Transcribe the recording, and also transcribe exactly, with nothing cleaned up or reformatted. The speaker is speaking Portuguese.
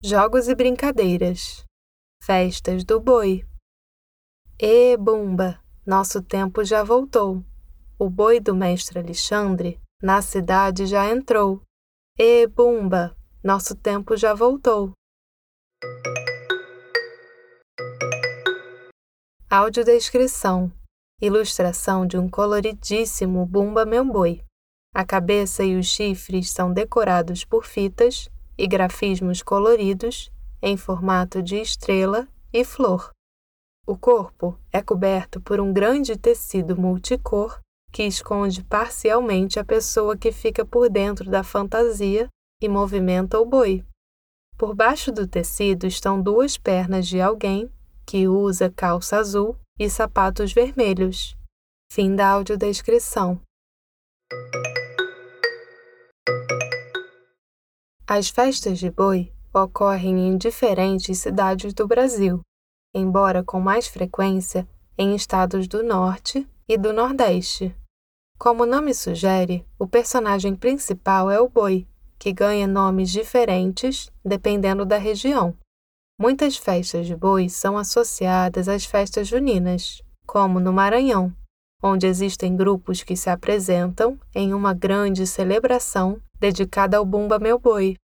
Jogos e brincadeiras. Festas do boi. Ê, Bumba, nosso tempo já voltou. O boi do mestre Alexandre na cidade já entrou. Ê, Bumba, nosso tempo já voltou. Audiodescrição. Ilustração de um coloridíssimo Bumba meu boi. A cabeça e os chifres são decorados por fitas e grafismos coloridos em formato de estrela e flor. O corpo é coberto por um grande tecido multicor que esconde parcialmente a pessoa que fica por dentro da fantasia e movimenta o boi. Por baixo do tecido estão duas pernas de alguém que usa calça azul e sapatos vermelhos. Fim da audiodescrição. As festas de boi ocorrem em diferentes cidades do Brasil, embora com mais frequência em estados do Norte e do Nordeste. Como o nome sugere, o personagem principal é o boi, que ganha nomes diferentes dependendo da região. Muitas festas de boi são associadas às festas juninas, como no Maranhão, onde existem grupos que se apresentam em uma grande celebração dedicada ao Bumba meu boi.